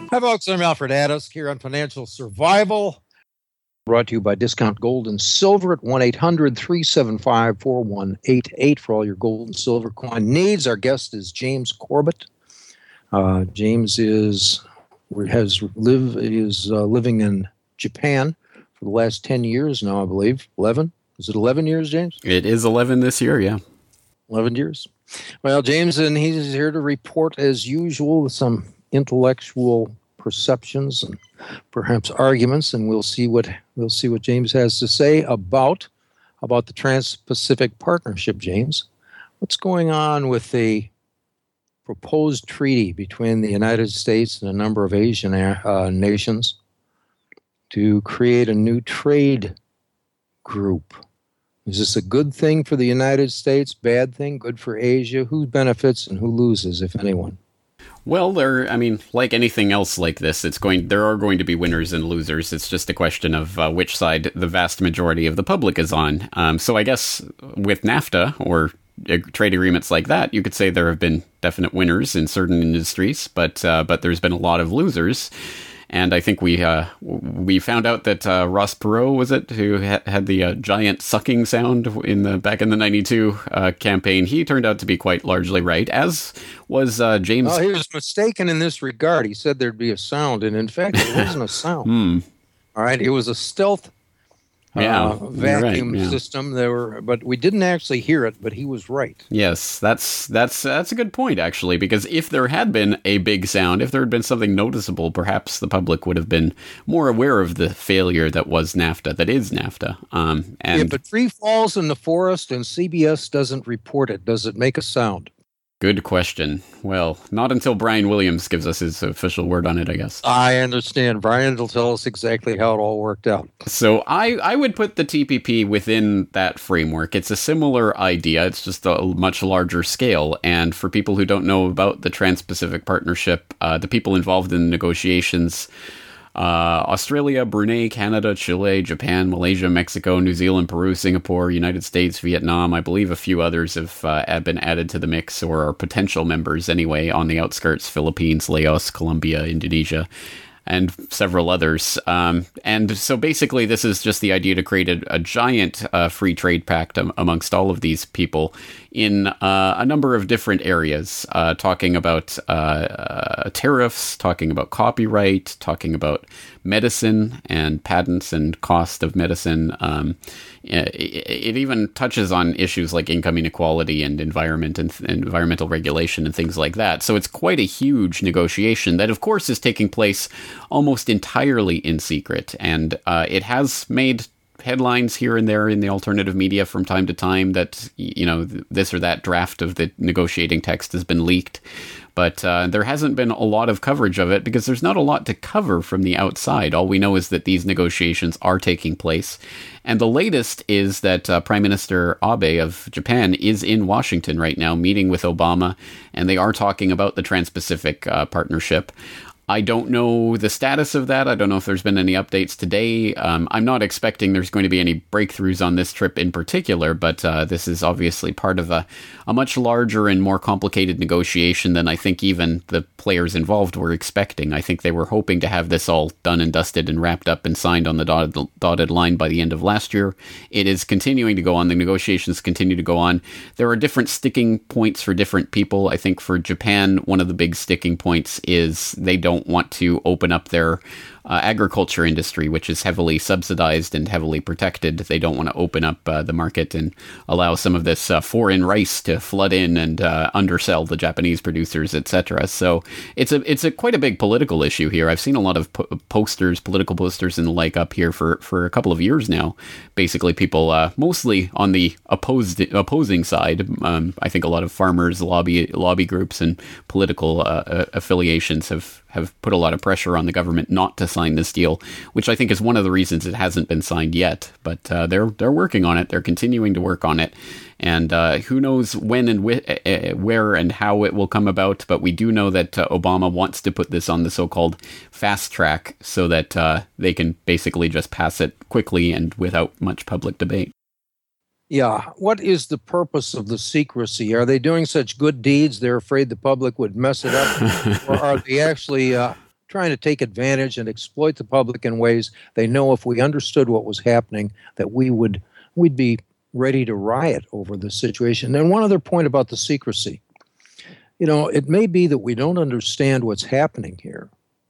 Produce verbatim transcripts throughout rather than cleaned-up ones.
Hi, folks. I'm Alfred Addis here on Financial Survival. Brought to you by Discount Gold and Silver at one eight hundred three seven five four one eight eight for all your gold and silver coin needs. Our guest is James Corbett. Uh, James is has live is uh, living in Japan for the last ten years now, I believe. eleven? Is it eleven years, James? It is eleven this year, yeah. eleven years. Well, James, and he's here to report as usual with some intellectual perceptions and perhaps arguments, and we'll see what we'll see what James has to say about about the Trans-Pacific Partnership. James, what's going on with the proposed treaty between the United States and a number of Asian uh, nations to create a new trade group? Is this a good thing for the United States, bad thing, good for Asia? Who benefits and who loses, if anyone? Well, there. I mean, like anything else like this, it's going. There are going to be winners and losers. It's just a question of uh, which side the vast majority of the public is on. Um, so, I guess with NAFTA or uh, trade agreements like that, you could say there have been definite winners in certain industries, but uh, but there's been a lot of losers. And I think we uh, we found out that uh, Ross Perot, was it, who ha- had the uh, giant sucking sound in the back in the ninety-two uh, campaign, he turned out to be quite largely right, as was uh, James. Oh, he was mistaken in this regard. He said there'd be a sound, and in fact, it wasn't a sound. hmm. All right, it was a stealth yeah, uh, vacuum right, yeah. system. There were, but we didn't actually hear it. But he was right. Yes, that's that's that's a good point, actually, because if there had been a big sound, if there had been something noticeable, perhaps the public would have been more aware of the failure that was NAFTA, that is NAFTA. Um, and if a tree falls in the forest and C B S doesn't report it, does it make a sound? Good question. Well, not until Brian Williams gives us his official word on it, I guess. I understand. Brian will tell us exactly how it all worked out. So I, I would put the T P P within that framework. It's a similar idea. It's just a much larger scale. And for people who don't know about the Trans-Pacific Partnership, uh, the people involved in the negotiations, Uh, Australia, Brunei, Canada, Chile, Japan, Malaysia, Mexico, New Zealand, Peru, Singapore, United States, Vietnam. I believe a few others have uh, been added to the mix, or are potential members anyway, on the outskirts: Philippines, Laos, Colombia, Indonesia, and several others. Um, and so basically this is just the idea to create a, a giant uh, free trade pact um, amongst all of these people in uh, a number of different areas, uh, talking about uh, uh, tariffs, talking about copyright, talking about medicine and patents and cost of medicine. Um, it, it even touches on issues like income inequality and environment and th- environmental regulation and things like that. So it's quite a huge negotiation that, of course, is taking place almost entirely in secret. And uh, it has made headlines here and there in the alternative media from time to time that, you know, this or that draft of the negotiating text has been leaked. But uh, there hasn't been a lot of coverage of it because there's not a lot to cover from the outside. All we know is that these negotiations are taking place. And the latest is that uh, Prime Minister Abe of Japan is in Washington right now, meeting with Obama, and they are talking about the Trans-Pacific uh, Partnership. I don't know the status of that. I don't know if there's been any updates today. Um, I'm not expecting there's going to be any breakthroughs on this trip in particular, but uh, this is obviously part of a, a much larger and more complicated negotiation than I think even the players involved were expecting. I think they were hoping to have this all done and dusted and wrapped up and signed on the dotted, dotted line by the end of last year. It is continuing to go on. The negotiations continue to go on. There are different sticking points for different people. I think for Japan, one of the big sticking points is they don't want to open up their uh, agriculture industry, which is heavily subsidized and heavily protected. They don't want to open up uh, the market and allow some of this uh, foreign rice to flood in and uh, undersell the Japanese producers, et cetera. So it's a it's a quite a big political issue here. I've seen a lot of po- posters, political posters and the like up here for, for a couple of years now. Basically, people uh, mostly on the opposed opposing side. Um, I think a lot of farmers, lobby lobby groups, and political uh, affiliations have have put a lot of pressure on the government not to sign this deal, which I think is one of the reasons it hasn't been signed yet. But uh, they're they're working on it. They're continuing to work on it. And uh, who knows when and wh- uh, where and how it will come about. But we do know that uh, Obama wants to put this on the so-called fast track so that uh, they can basically just pass it quickly and without much public debate. Yeah. What is the purpose of the secrecy? Are they doing such good deeds they're afraid the public would mess it up? Or are they actually uh, trying to take advantage and exploit the public in ways they know if we understood what was happening, that we would we'd be ready to riot over the situation. And one other point about the secrecy. You know, it may be that we don't understand what's happening here,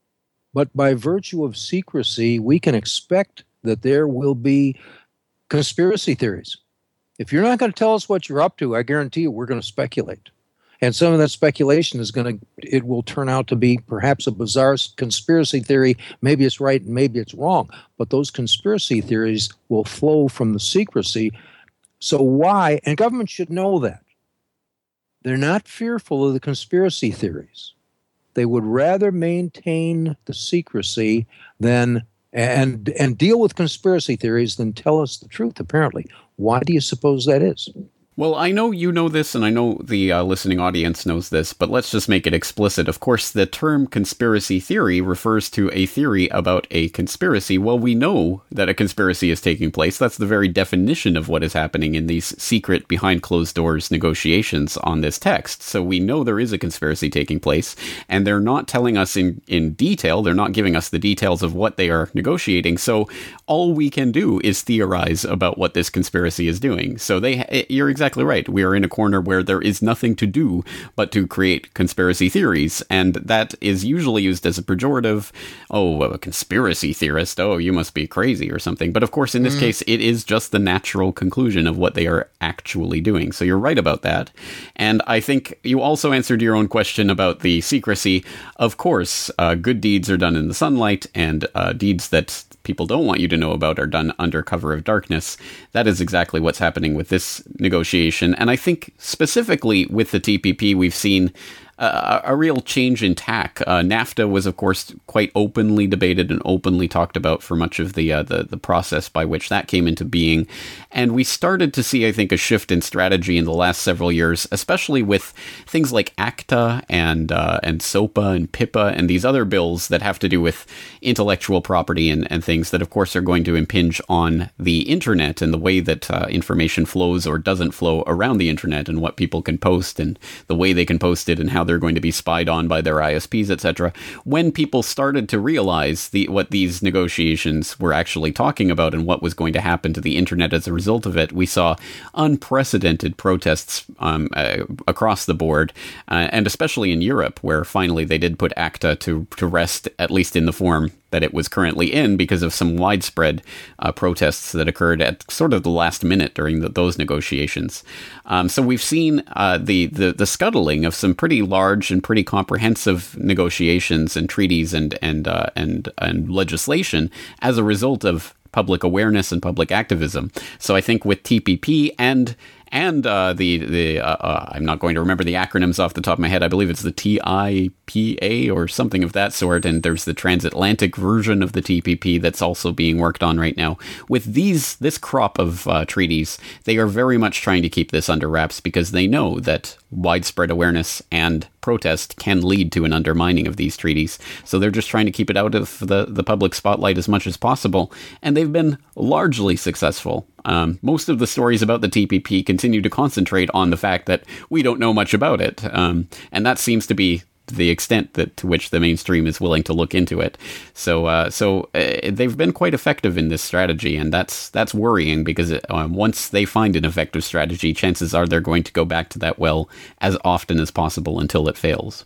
but by virtue of secrecy, we can expect that there will be conspiracy theories. If you're not going to tell us what you're up to, I guarantee you we're going to speculate. And some of that speculation is going to, it will turn out to be perhaps a bizarre conspiracy theory. Maybe it's right and maybe it's wrong. But those conspiracy theories will flow from the secrecy. So why? And government should know that. They're not fearful of the conspiracy theories. They would rather maintain the secrecy than and and deal with conspiracy theories than tell us the truth, apparently. Why do you suppose that is? Well, I know you know this, and I know the uh, listening audience knows this, but let's just make it explicit. Of course, the term conspiracy theory refers to a theory about a conspiracy. Well, we know that a conspiracy is taking place. That's the very definition of what is happening in these secret, behind closed doors negotiations on this text. So we know there is a conspiracy taking place, and they're not telling us in, in detail. They're not giving us the details of what they are negotiating. So all we can do is theorize about what this conspiracy is doing. So they, you're exactly right. We are in a corner where there is nothing to do but to create conspiracy theories, and that is usually used as a pejorative. Oh, a conspiracy theorist. Oh, you must be crazy or something. But of course, in this mm. case, it is just the natural conclusion of what they are actually doing. So you're right about that. And I think you also answered your own question about the secrecy. Of course, uh, good deeds are done in the sunlight, and uh, deeds that people don't want you to know about are done under cover of darkness. That is exactly what's happening with this negotiation. And I think specifically with the T P P, we've seen uh, a real change in tack. Uh, NAFTA was, of course, quite openly debated and openly talked about for much of the, uh, the the process by which that came into being. And we started to see, I think, a shift in strategy in the last several years, especially with things like ACTA and uh, and SOPA and PIPA and these other bills that have to do with intellectual property and, and things that, of course, are going to impinge on the internet and the way that uh, information flows or doesn't flow around the internet, and what people can post and the way they can post it and how they're going to be spied on by their I S Ps, et cetera. When people started to realize the what these negotiations were actually talking about and what was going to happen to the internet as a result of it, we saw unprecedented protests um, uh, across the board, uh, and especially in Europe, where finally they did put ACTA to, to rest, at least in the form that it was currently in, because of some widespread uh, protests that occurred at sort of the last minute during the, those negotiations. Um, so we've seen uh, the, the the scuttling of some pretty large and pretty comprehensive negotiations and treaties and and uh, and and legislation as a result of public awareness and public activism. So I think with T P P and And uh, the, the uh, uh, I'm not going to remember the acronyms off the top of my head. I believe it's the T I P A or something of that sort. And there's the transatlantic version of the T P P that's also being worked on right now. With these, this crop of uh, treaties, they are very much trying to keep this under wraps, because they know that widespread awareness and protest can lead to an undermining of these treaties. So they're just trying to keep it out of the, the public spotlight as much as possible. And they've been largely successful. Um, most of the stories about the T P P continue to concentrate on the fact that we don't know much about it. Um, and that seems to be the extent that to which the mainstream is willing to look into it. So uh, so uh, they've been quite effective in this strategy, and that's that's worrying, because it, um, once they find an effective strategy, chances are they're going to go back to that well as often as possible until it fails.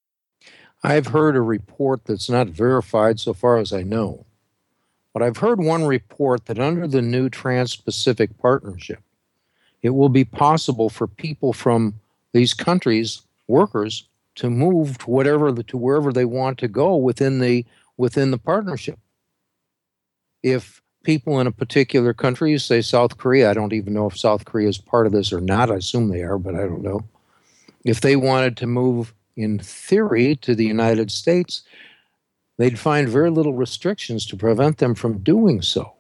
I've heard a report that's not verified so far as I know, but I've heard one report that under the new Trans-Pacific Partnership, it will be possible for people from these countries, workers, to move to whatever to wherever they want to go within the within the partnership. If people in a particular country, say South Korea, I don't even know if South Korea is part of this or not. I assume they are, but I don't know. If they wanted to move, in theory, to the United States, they'd find very little restrictions to prevent them from doing so.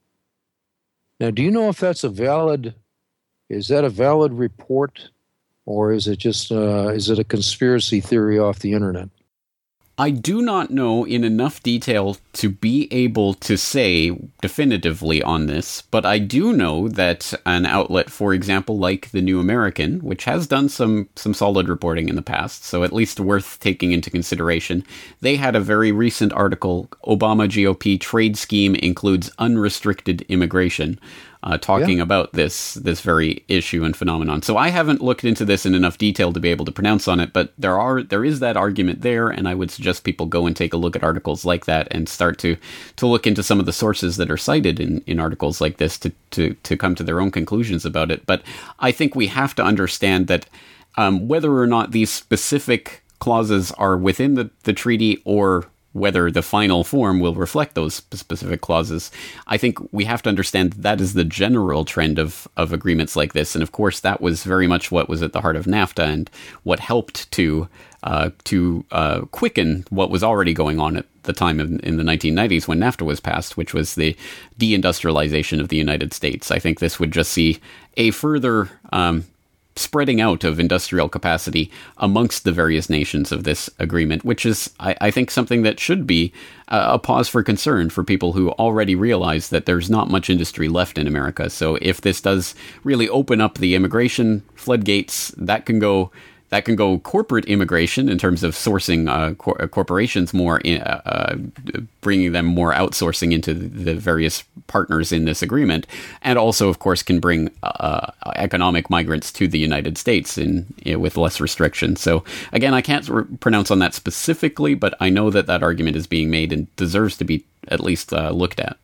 Now, do you know if that's a valid, is that a valid report? Or is it just, uh, is it a conspiracy theory off the internet? I do not know in enough detail to be able to say definitively on this, but I do know that an outlet, for example, like The New American, which has done some, some solid reporting in the past, so at least worth taking into consideration, they had a very recent article, Obama G O P Trade Scheme Includes Unrestricted Immigration, Uh, talking yeah. about this this very issue and phenomenon. So I haven't looked into this in enough detail to be able to pronounce on it, but there are there is that argument there, and I would suggest people go and take a look at articles like that and start to to look into some of the sources that are cited in, in articles like this to, to, to come to their own conclusions about it. But I think we have to understand that um, whether or not these specific clauses are within the, the treaty or whether the final form will reflect those specific clauses, I think we have to understand that, that is the general trend of, of agreements like this. And of course, that was very much what was at the heart of NAFTA and what helped to uh, to uh, quicken what was already going on at the time in, in the nineteen nineties when NAFTA was passed, which was the deindustrialization of the United States. I think this would just see a further um, spreading out of industrial capacity amongst the various nations of this agreement, which is, I, I think, something that should be a, a pause for concern for people who already realize that there's not much industry left in America. So if this does really open up the immigration floodgates, that can go that can go corporate immigration in terms of sourcing uh, cor- corporations more, in, uh, uh, bringing them more outsourcing into the various partners in this agreement, and also, of course, can bring uh, economic migrants to the United States in, in with less restrictions. So, again, I can't re- pronounce on that specifically, but I know that that argument is being made and deserves to be at least uh, looked at.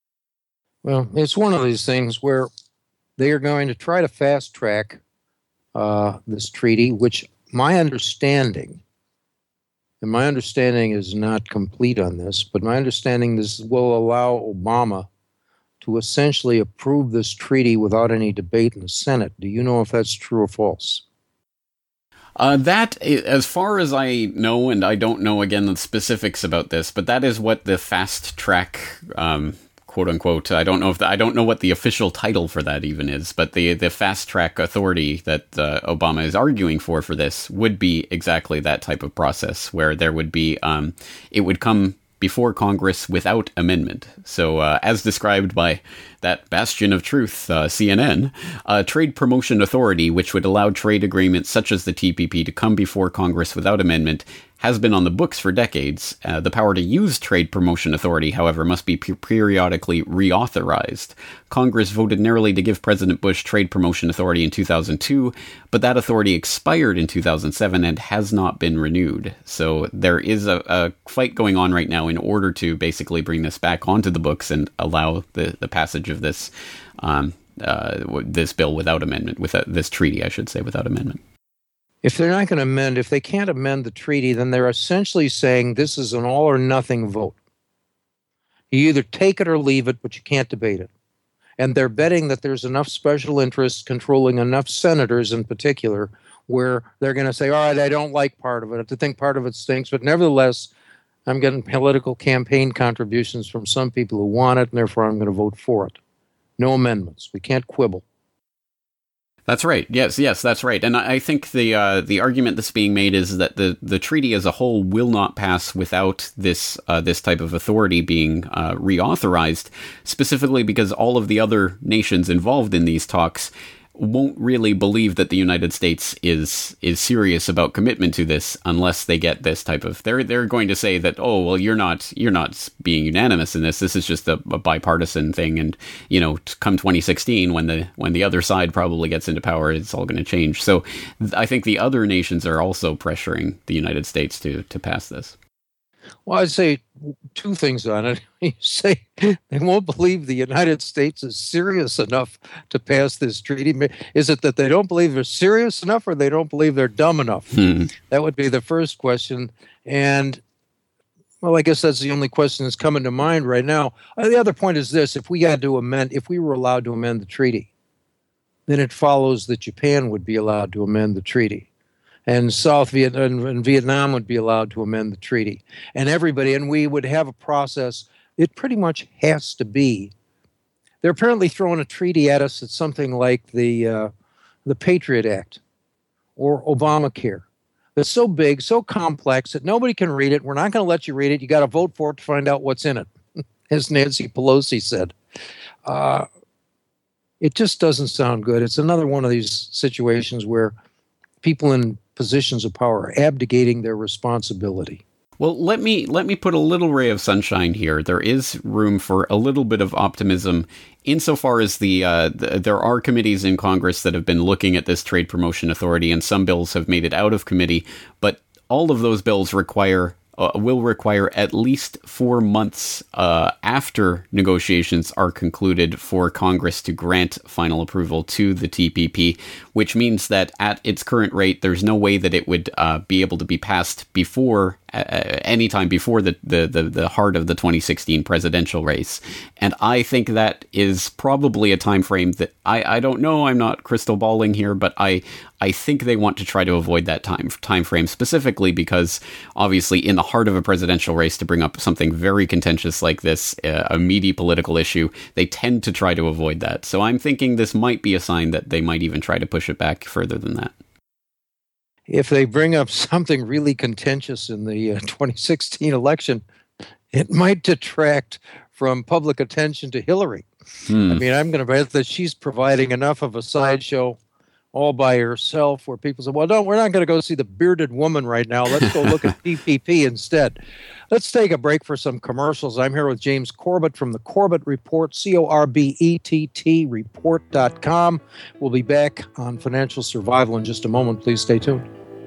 Well, it's one of these things where they are going to try to fast track Uh, this treaty, which my understanding, and my understanding is not complete on this, but my understanding is will allow Obama to essentially approve this treaty without any debate in the Senate. Do you know if that's true or false? Uh, that, as far as I know, and I don't know, again, the specifics about this, but that is what the fast track um quote unquote, I don't know if the, I don't know what the official title for that even is, but the the fast track authority that uh, Obama is arguing for for this would be exactly that type of process where there would be um, it would come before Congress without amendment. So uh, as described by that bastion of truth, uh, C N N, a trade promotion authority which would allow trade agreements such as the T P P to come before Congress without amendment has been on the books for decades. Uh, the power to use trade promotion authority, however, must be pe- periodically reauthorized. Congress voted narrowly to give President Bush trade promotion authority in two thousand two, but that authority expired in two thousand seven and has not been renewed. So there is a, a fight going on right now in order to basically bring this back onto the books and allow the, the passage of this um, uh, this bill without amendment, without this treaty, I should say, without amendment. If they're not going to amend, if they can't amend the treaty, then they're essentially saying this is an all or nothing vote. You either take it or leave it, but you can't debate it. And they're betting that there's enough special interests controlling enough senators in particular where they're going to say, all right, I don't like part of it. I think part of it stinks, but nevertheless, I'm getting political campaign contributions from some people who want it, and therefore I'm going to vote for it. No amendments. We can't quibble. That's right. Yes, yes, that's right. And I think the uh, the argument that's being made is that the, the treaty as a whole will not pass without this uh, this type of authority being uh, reauthorized, specifically because all of the other nations involved in these talks won't really believe that the United States is is serious about commitment to this unless they get this type of they're they're going to say that, oh well, you're not you're not being unanimous in this, this is just a, a bipartisan thing, and you know, come twenty sixteen when the when the other side probably gets into power, it's all going to change. So I think the other nations are also pressuring the United States to to pass this. Well, I'd say two things on it. You say they won't believe the United States is serious enough to pass this treaty. Is it that they don't believe they're serious enough, or they don't believe they're dumb enough? Hmm. That would be the first question. And, well, I guess that's the only question that's coming to mind right now. Uh, the other point is this. If we had to amend, if we were allowed to amend the treaty, then it follows that Japan would be allowed to amend the treaty. And South Vietnam and Vietnam would be allowed to amend the treaty. And everybody, and we would have a process. It pretty much has to be. They're apparently throwing a treaty at us that's something like the uh, the Patriot Act or Obamacare. that's so big, so complex that nobody can read it. We're not going to let you read it. You got to vote for it to find out what's in it, as Nancy Pelosi said. Uh, it just doesn't sound good. It's another one of these situations where people in positions of power are abdicating their responsibility. Well, let me let me put a little ray of sunshine here. There is room for a little bit of optimism insofar as the, uh, the there are committees in Congress that have been looking at this Trade Promotion Authority, and some bills have made it out of committee. But all of those bills require uh, will require at least four months uh, after negotiations are concluded for Congress to grant final approval to the T P P, which means that at its current rate, there's no way that it would uh, be able to be passed before Uh, anytime before the, the, the, the heart of the twenty sixteen presidential race. And I think that is probably a time frame that I, I don't know, I'm not crystal balling here, but I I think they want to try to avoid that time time frame specifically because obviously in the heart of a presidential race to bring up something very contentious like this, uh, a meaty political issue, they tend to try to avoid that. So I'm thinking this might be a sign that they might even try to push it back further than that. If they bring up something really contentious in the uh, twenty sixteen election, it might detract from public attention to Hillary. Hmm. I mean, I'm going to bet that she's providing enough of a sideshow all by herself where people say, well, no, we're not going to go see the bearded woman right now. Let's go look at T P P instead. Let's take a break for some commercials. I'm here with James Corbett from the Corbett Report, C O R B E T T report dot com. We'll be back on Financial Survival in just a moment. Please stay tuned.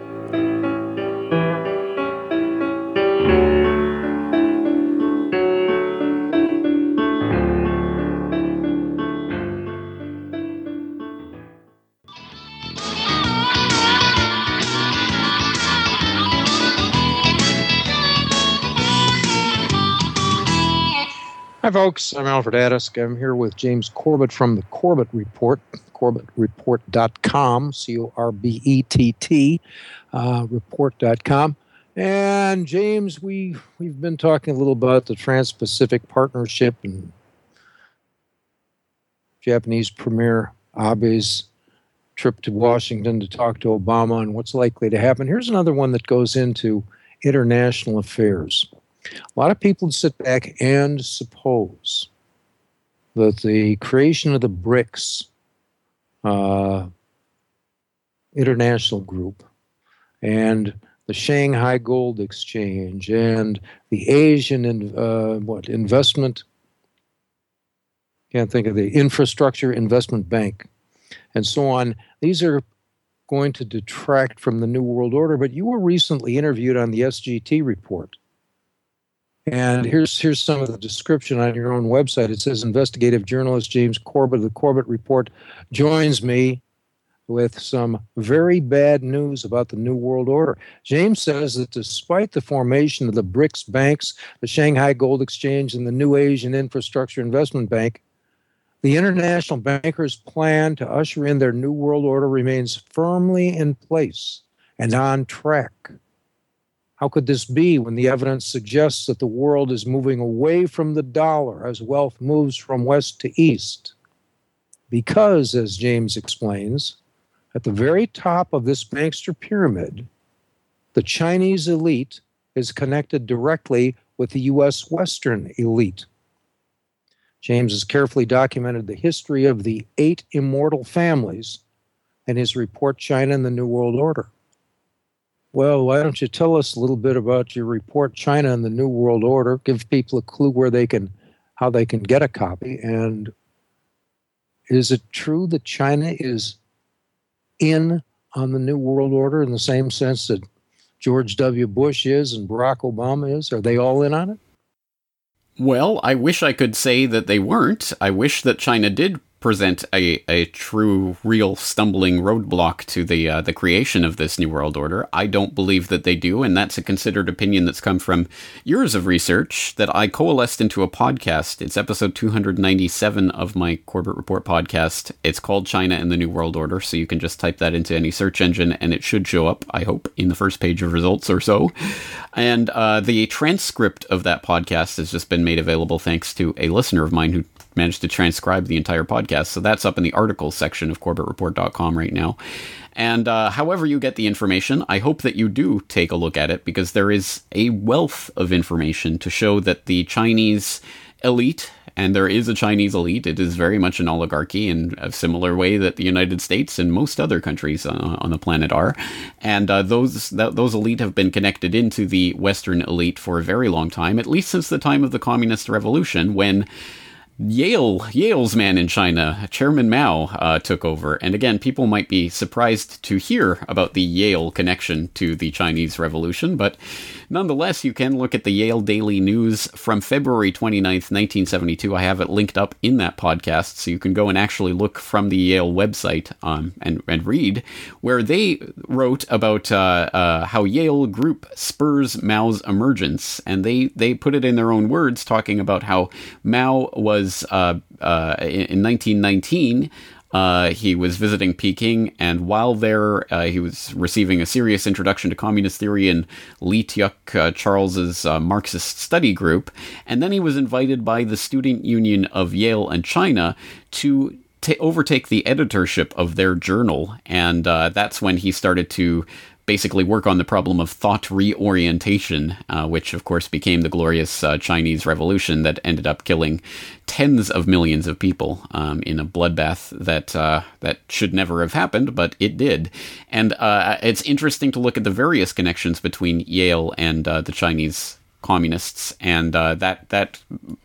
Hi, folks. I'm Alfred Adisk. I'm here with James Corbett from the Corbett Report, Corbett Report dot com, C O R B E T T, uh, report dot com. And, James, we, we've been talking a little about the Trans-Pacific Partnership and Japanese Premier Abe's trip to Washington to talk to Obama and what's likely to happen. Here's another one that goes into international affairs. A lot of people sit back and suppose that the creation of the BRICS uh, international group and the Shanghai Gold Exchange and the Asian in, uh, what investment, can't think of the Infrastructure Investment Bank, and so on, these are going to detract from the New World Order. But you were recently interviewed on the S G T report. And here's here's some of the description on your own website. It says, investigative journalist James Corbett of the Corbett Report joins me with some very bad news about the New World Order. James says that despite the formation of the BRICS banks, the Shanghai Gold Exchange, and the New Asian Infrastructure Investment Bank, the international bankers' plan to usher in their New World Order remains firmly in place and on track. How could this be when the evidence suggests that the world is moving away from the dollar as wealth moves from west to east? Because, as James explains, at the very top of this bankster pyramid, the Chinese elite is connected directly with the U S Western elite. James has carefully documented the history of the eight immortal families in his report, China and the New World Order. Well, why don't you tell us a little bit about your report, China and the New World Order? Give people a clue where they can, how they can get a copy. And is it true that China is in on the New World Order in the same sense that George W. Bush is and Barack Obama is? Are they all in on it? Well, I wish I could say that they weren't. I wish that China did present a, a true, real stumbling roadblock to the uh, the creation of this New World Order. I don't believe that they do, and that's a considered opinion that's come from years of research that I coalesced into a podcast. It's episode two hundred ninety-seven of my Corbett Report podcast. It's called China and the New World Order, so you can just type that into any search engine, and it should show up, I hope, in the first page of results or so. And uh, the transcript of that podcast has just been made available thanks to a listener of mine who managed to transcribe the entire podcast. So that's up in the articles section of corbett report dot com right now. And uh, however you get the information, I hope that you do take a look at it, because there is a wealth of information to show that the Chinese elite, and there is a Chinese elite, it is very much an oligarchy in a similar way that the United States and most other countries uh, on the planet are. And uh, those th- those elite have been connected into the Western elite for a very long time, at least since the time of the Communist Revolution, when Yale, Yale's man in China, Chairman Mao, uh, took over. And again, people might be surprised to hear about the Yale connection to the Chinese Revolution, but nonetheless, you can look at the Yale Daily News from February twenty-ninth, nineteen seventy-two. I have it linked up in that podcast, so you can go and actually look from the Yale website um, and, and read, where they wrote about uh, uh, how Yale Group spurs Mao's emergence. And they, they put it in their own words, talking about how Mao was Uh, uh, in nineteen nineteen, uh, he was visiting Peking, and while there, uh, he was receiving a serious introduction to communist theory in Li Tuck uh, Charles's uh, Marxist study group, and then he was invited by the Student Union of Yale and China to t- overtake the editorship of their journal, and uh, that's when he started to basically work on the problem of thought reorientation, uh, which of course became the glorious uh, Chinese Revolution that ended up killing tens of millions of people um, in a bloodbath that uh, that should never have happened, but it did. And uh, it's interesting to look at the various connections between Yale and uh, the Chinese communists, and uh, that that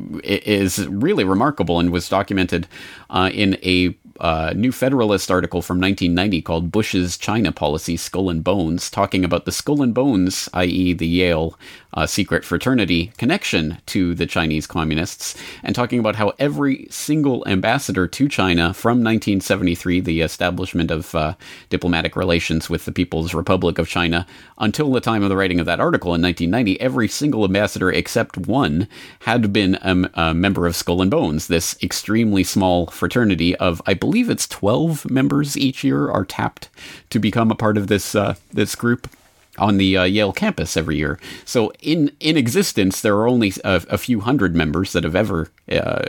is really remarkable and was documented uh, in a uh, New Federalist article from nineteen ninety called Bush's China Policy, Skull and Bones, talking about the Skull and Bones, that is the Yale uh, secret fraternity connection to the Chinese communists, and talking about how every single ambassador to China from nineteen seventy-three, the establishment of uh, diplomatic relations with the People's Republic of China, until the time of the writing of that article in nineteen ninety, every single ambassador except one had been a, a member of Skull and Bones, this extremely small fraternity of, I believe it's twelve members each year are tapped to become a part of this uh, this group on the uh, Yale campus every year. So in, in existence, there are only a, a few hundred members that have ever uh,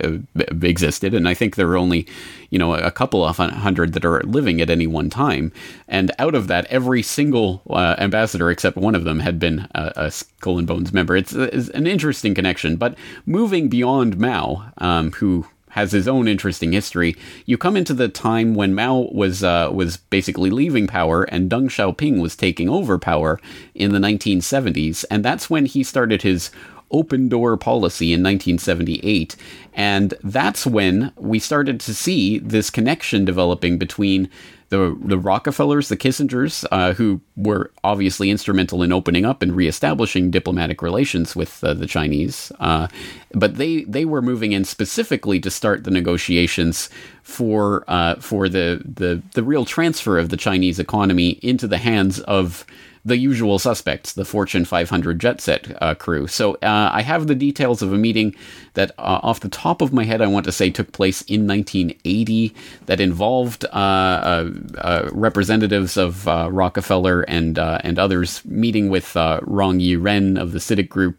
existed. And I think there are only, you know, a couple of hundred that are living at any one time. And out of that, every single uh, ambassador, except one of them, had been a, a Skull and Bones member. It's, it's an interesting connection. But moving beyond Mao, um, who has his own interesting history, you come into the time when Mao was uh, was basically leaving power and Deng Xiaoping was taking over power in the nineteen seventies, and that's when he started his open door policy in nineteen seventy-eight, and that's when we started to see this connection developing between the the Rockefellers, the Kissingers, uh, who were obviously instrumental in opening up and reestablishing diplomatic relations with uh, the Chinese, uh, but they they were moving in specifically to start the negotiations for uh, for the, the the real transfer of the Chinese economy into the hands of the usual suspects, the Fortune five hundred jet set uh, crew. So uh, I have the details of a meeting that, uh, off the top of my head, I want to say took place in nineteen eighty that involved uh, uh, uh, representatives of uh, Rockefeller and uh, and others meeting with uh, Rong Yiren of the CITIC Group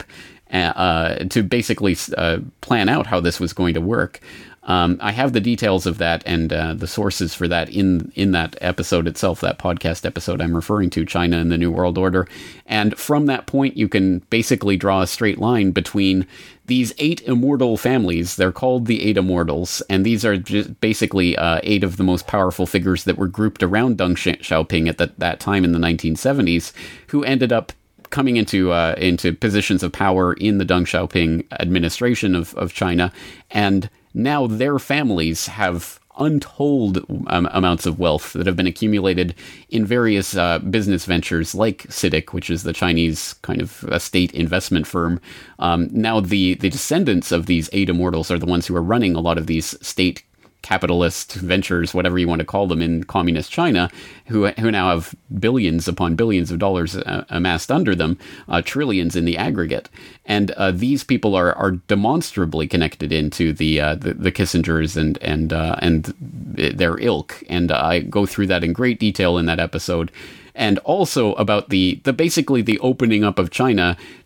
uh, to basically uh, plan out how this was going to work. Um, I have the details of that and uh, the sources for that in in that episode itself, that podcast episode I'm referring to, China and the New World Order. And from that point, you can basically draw a straight line between these eight immortal families. They're called the Eight Immortals, and these are just basically uh, eight of the most powerful figures that were grouped around Deng Xiaoping at the, that time in the nineteen seventies, who ended up coming into uh, into positions of power in the Deng Xiaoping administration of, of China, and now their families have untold um, amounts of wealth that have been accumulated in various uh, business ventures like CITIC, which is the Chinese kind of a state investment firm. Um, now the, the descendants of these eight immortals are the ones who are running a lot of these state capitalist ventures, whatever you want to call them, in communist China, who who now have billions upon billions of dollars uh, amassed under them, uh, trillions in the aggregate. And uh, these people are are demonstrably connected into the uh, the, the Kissingers and and uh, and their ilk. And uh, I go through that in great detail in that episode, and also about the the basically the opening up of China to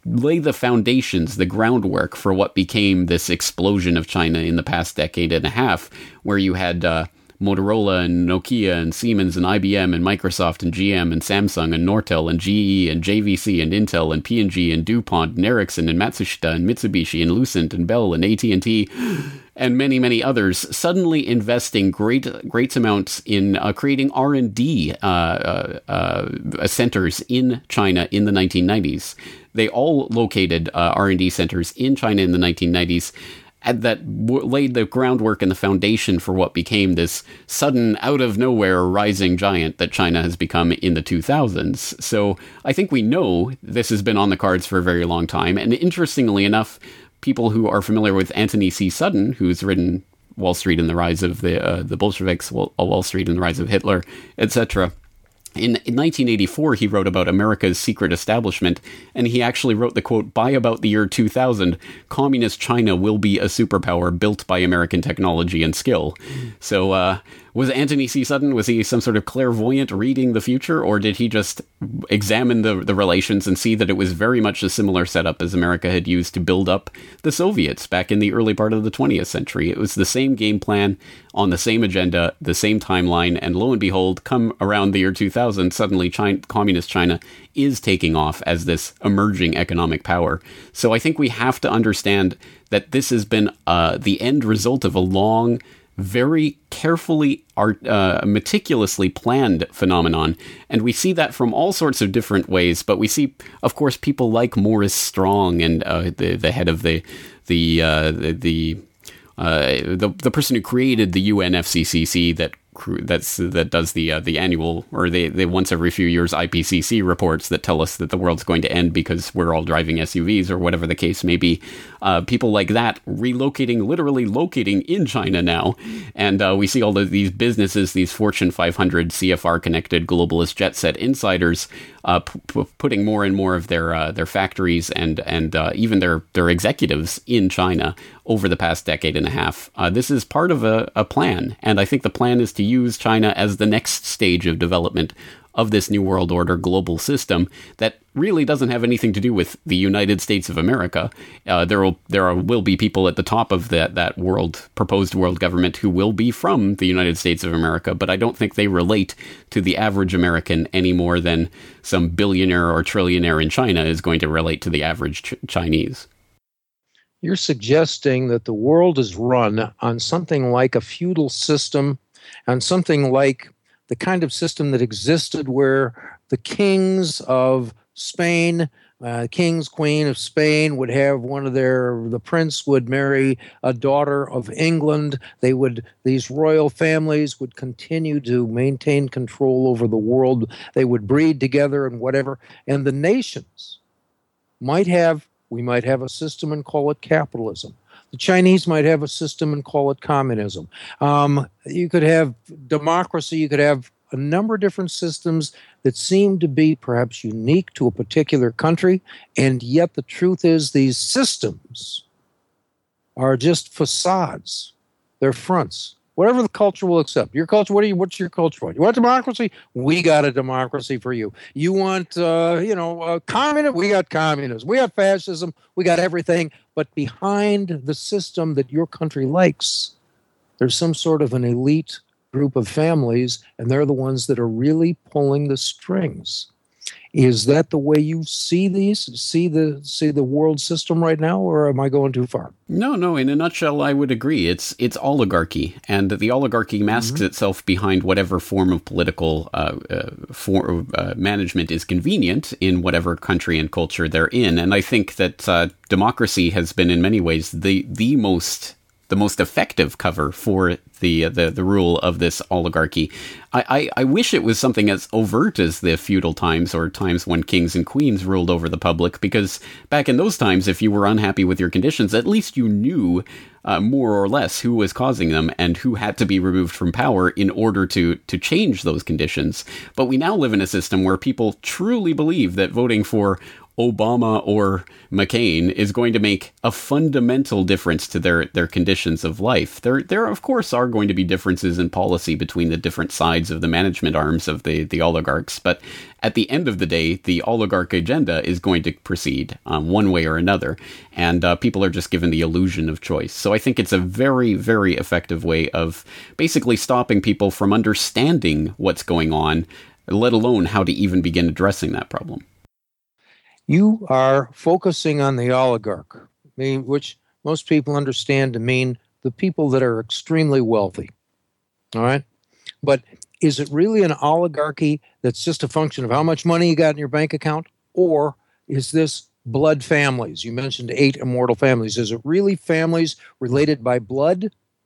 lay the foundations, the groundwork for what became this explosion of China in the past decade and a half, where you had uh, Motorola and Nokia and Siemens and I B M and Microsoft and G M and Samsung and Nortel and G E and J V C and Intel and P and G and DuPont and Ericsson and Matsushita and Mitsubishi and Lucent and Bell and A T and T and many, many others, suddenly investing great great amounts in uh, creating R and D uh, uh, uh, centers in China in the nineteen nineties. They all located uh, R and D centers in China in the nineteen nineties, that w- laid the groundwork and the foundation for what became this sudden, out-of-nowhere rising giant that China has become in the two thousands. So I think we know this has been on the cards for a very long time. And interestingly enough, people who are familiar with Anthony C. Sutton, who's written Wall Street and the Rise of the uh, the Bolsheviks, Wall, Wall Street and the Rise of Hitler, et cetera, In, in nineteen eighty-four, he wrote about America's secret establishment, and he actually wrote the quote, "By about the year two thousand, communist China will be a superpower built by American technology and skill." So, uh, was Anthony C. Sutton, was he some sort of clairvoyant reading the future, or did he just examine the, the relations and see that it was very much a similar setup as America had used to build up the Soviets back in the early part of the twentieth century? It was the same game plan on the same agenda, the same timeline, and lo and behold, come around the year two thousand, suddenly China, communist China is taking off as this emerging economic power. So I think we have to understand that this has been uh, the end result of a long, very carefully, art, uh, meticulously planned phenomenon. And we see that from all sorts of different ways. But we see, of course, people like Morris Strong and uh, the, the head of the, the, uh, the, the Uh, the the person who created the U N F C C C that that's that does the uh, the annual, or the, the once every few years I P C C reports that tell us that the world's going to end because we're all driving S U Vs or whatever the case may be. Uh, people like that relocating, literally locating in China now, and uh, we see all of these businesses, these Fortune five hundred C F R connected globalist jet set insiders, uh, p- p- putting more and more of their uh, their factories and and uh, even their their executives in China over the past decade and a half. Uh, this is part of a, a plan, and I think the plan is to use China as the next stage of development of this New World Order global system that really doesn't have anything to do with the United States of America. Uh, there will there are, will be people at the top of that that world proposed world government who will be from the United States of America, but I don't think they relate to the average American any more than some billionaire or trillionaire in China is going to relate to the average ch- Chinese. You're suggesting that the world is run on something like a feudal system, on something like the kind of system that existed where the kings of Spain, uh, kings, queen of Spain would have one of their, the prince would marry a daughter of England. They would, these royal families would continue to maintain control over the world. They would breed together and whatever. And the nations might have, we might have a system and call it capitalism. The Chinese might have a system and call it communism. Um, you could have democracy. You could have a number of different systems that seem to be perhaps unique to a particular country. And yet the truth is these systems are just facades. They're fronts. Whatever the culture will accept. Your culture, what do you, what's your culture want? You want democracy? We got a democracy for you. You want, uh, you know, uh, communism? We got communism. We got fascism. We got everything. But behind the system that your country likes, there's some sort of an elite group of families, and they're the ones that are really pulling the strings. Is that the way you see these, see the see the world system right now, or am I going too far? No, no. In a nutshell, I would agree. It's it's oligarchy, and the oligarchy masks mm-hmm. itself behind whatever form of political uh, uh, for, uh, management is convenient in whatever country and culture they're in. And I think that uh, democracy has been, in many ways, the the most the most effective cover for the the the rule of this oligarchy. I, I, I wish it was something as overt as the feudal times or times when kings and queens ruled over the public, because back in those times, if you were unhappy with your conditions, at least you knew uh, more or less who was causing them and who had to be removed from power in order to to change those conditions. But we now live in a system where people truly believe that voting for Obama or McCain is going to make a fundamental difference to their, their conditions of life. There, there of course are going to be differences in policy between the different sides of the management arms of the, the oligarchs, but at the end of the day, the oligarch agenda is going to proceed um, one way or another, and uh, people are just given the illusion of choice. So I think it's a very, very effective way of basically stopping people from understanding what's going on, let alone how to even begin addressing that problem. You are focusing on the oligarch, which most people understand to mean the people that are extremely wealthy. All right? But is it really an oligarchy that's just a function of how much money you got in your bank account? Or is this blood families? You mentioned eight immortal families. Is it really families related by blood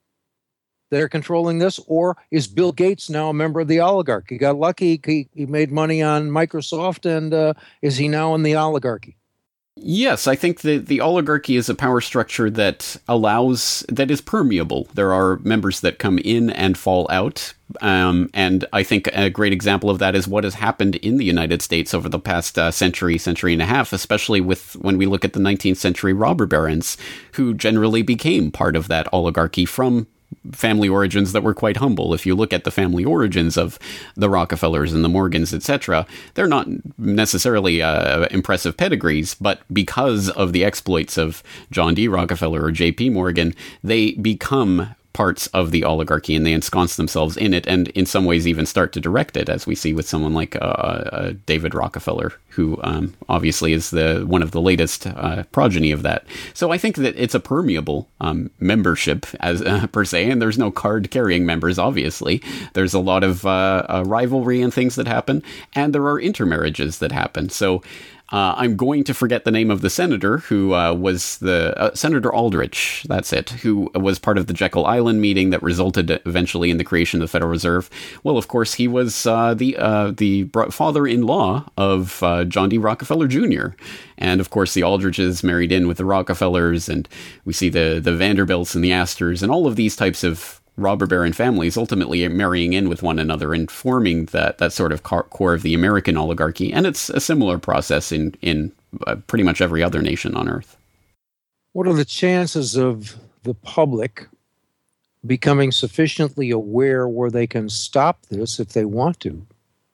that are controlling this? Or is Bill Gates now a member of the oligarchy? He got lucky. He, he made money on Microsoft, and uh, is he now in the oligarchy? Yes, I think the, the oligarchy is a power structure that allows, that is permeable. There are members that come in and fall out. Um, and I think a great example of that is what has happened in the United States over the past uh, century, century and a half, especially with when we look at the nineteenth century robber barons, who generally became part of that oligarchy from family origins that were quite humble. If you look at the family origins of the Rockefellers and the Morgans, et cetera, they're not necessarily uh, impressive pedigrees, but because of the exploits of John D. Rockefeller or J P. Morgan, they become parts of the oligarchy and they ensconce themselves in it, and in some ways even start to direct it, as we see with someone like uh, uh, David Rockefeller, who um, obviously is the one of the latest uh, progeny of that. So I think that it's a permeable um, membership as uh, per se, and there's no card-carrying members, obviously. There's a lot of uh, uh, rivalry and things that happen, and there are intermarriages that happen. So Uh, I'm going to forget the name of the senator who uh, was the uh, Senator Aldrich. That's it. Who was part of the Jekyll Island meeting that resulted eventually in the creation of the Federal Reserve. Well, of course, he was uh, the uh, the father-in-law of uh, John D. Rockefeller Junior And of course, the Aldriches married in with the Rockefellers, and we see the the Vanderbilts and the Astors and all of these types of robber baron families ultimately marrying in with one another and forming that, that sort of core of the American oligarchy. And it's a similar process in, in uh, pretty much every other nation on Earth. What are the chances of the public becoming sufficiently aware where they can stop this if they want to,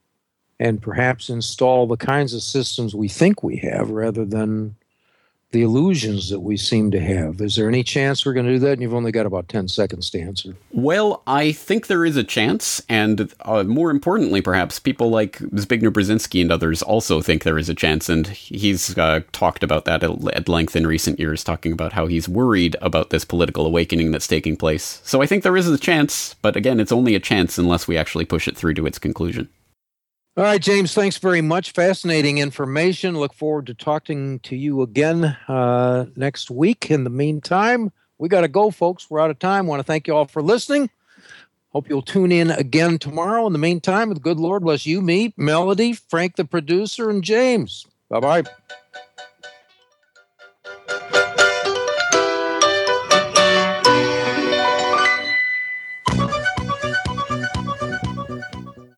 and perhaps install the kinds of systems we think we have rather than the illusions that we seem to have? Is there any chance we're going to do that? And you've only got about ten seconds to answer. Well, I think there is a chance. And uh, more importantly, perhaps, people like Zbigniew Brzezinski and others also think there is a chance. And he's uh, talked about that at, at length in recent years, talking about how he's worried about this political awakening that's taking place. So I think there is a chance. But again, it's only a chance unless we actually push it through to its conclusion. All right, James, thanks very much. Fascinating information. Look forward to talking to you again uh, next week. In the meantime, we got to go, folks. We're out of time. Want to thank you all for listening. Hope you'll tune in again tomorrow. In the meantime, the good Lord bless you, me, Melody, Frank the producer, and James. Bye-bye.